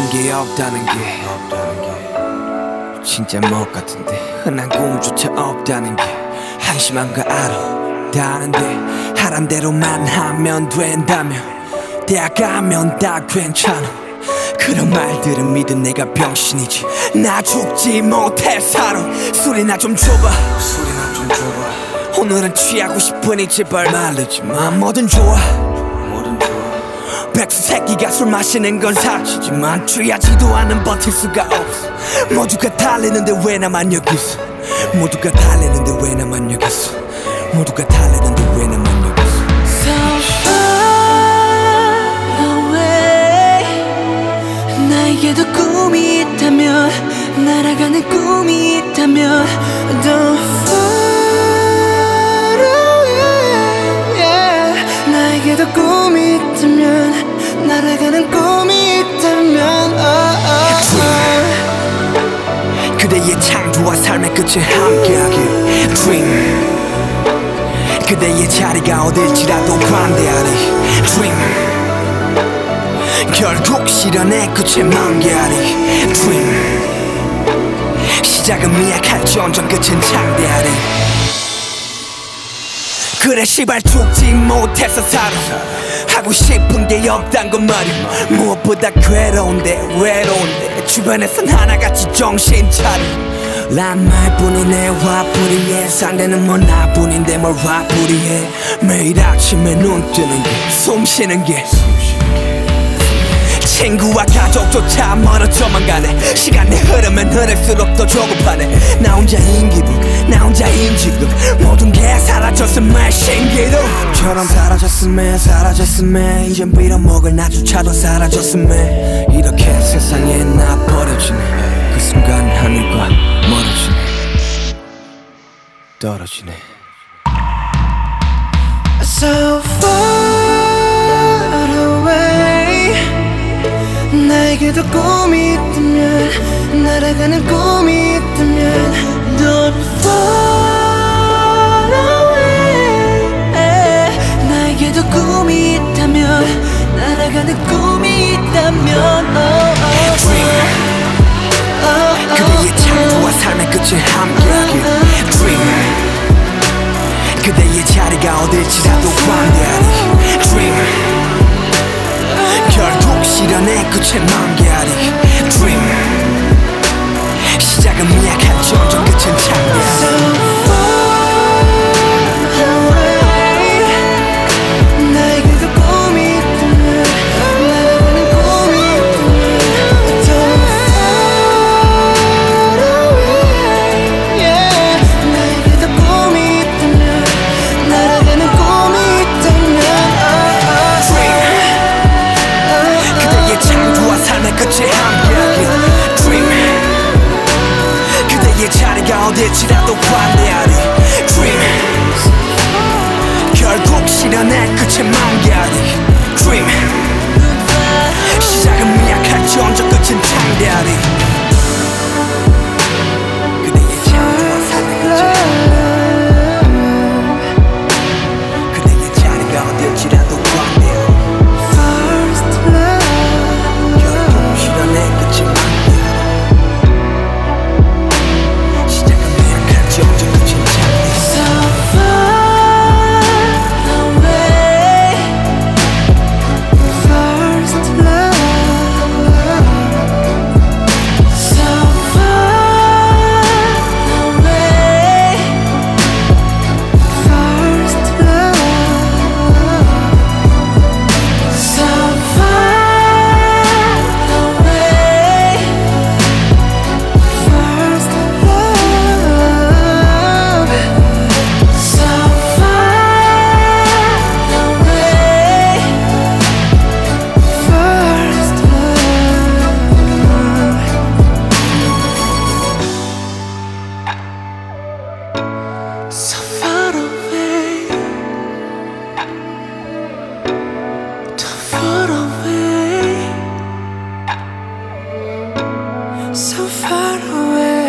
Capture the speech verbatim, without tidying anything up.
싶은 게 없다는 게 진짜 못 같은데 흔한 꿈조차 없다는 게 한심한 거 알아 다 아는데 하란 대로만 하면 된다며 대학 가면 다 괜찮아 그런 말들은 믿은 내가 병신이지 나 죽지 못해 살아 술이나 좀 줘봐 술이나 좀 줘봐 오늘은 취하고 싶으니 제발 말리지 마 뭐든 좋아 뭐든 좋아 백수 새끼가 술 마시는 건 사치지만 취하지도 않은 버틸 수가 없어 모두가 달리는데 왜 나만 여기 있어 모두가 달리는데 왜 나만 여기 있어 모두가 달리는데 왜 나만 여기 있어 So far away 나에게도 꿈이 있다면 날아가는 꿈이 있다면 Don't far away yeah. 나에게도 꿈이 있다면 날아가는 꿈이 있다면 oh, oh, oh. 그대의 창조와 삶의 끝에 함께하길 Dream 그대의 자리가 어딜지라도 반대하리 Dream 결국 실현의 끝에 만개하리 Dream 시작은 미약할지언정 끝은 창대하리 그래 시발 죽지 못해서 살아 하고 싶은 게 없단 건 말이야 무엇보다 괴로운데 외로운데 주변에선 하나같이 정신 차려 란 말뿐이네 화풀이해 상대는 뭐 나뿐인데 뭘 화풀이해 매일 아침에 눈 뜨는 게 숨 쉬는 게 친구와 가족조차 멀어져만 가네 시간이 흐르면 흐를수록 더 조급하네 나 혼자인 기분 나 혼자인 지금 모든 게 사라졌음에 신기루처럼 사라졌음에 사라졌음에 이젠 빌어먹을 나조차도 사라졌음에 이렇게 세상에 나 버려지네 그 순간 하늘과 멀어지네 떨어지네 So far away 나에게도 꿈이 있다면 날아가는 꿈이 있다면 Don't far away 나에게도 꿈이 있다면 날아가는 꿈이 있다면 oh, oh, Dream oh, 그대의 창조와 삶의 끝에 함께하길 Dream 그대의 자리가 어딜지라도 반대하리 Dream 결국 실현의 끝에 만개하리 Dream 시작은 미약할지언정 끝은 창대하리 자리가 어딜지라도 반대하리 Dream 결국 실현의 끝에 만개하리 Dream 시작은 미약할지언정 끝은 창대하리 그대의 창조와 삶의 끝에 그대의 자리가 어딜지라도 반대하리 결국 실현의 끝에 만개하리 So far away, too far away, so far away.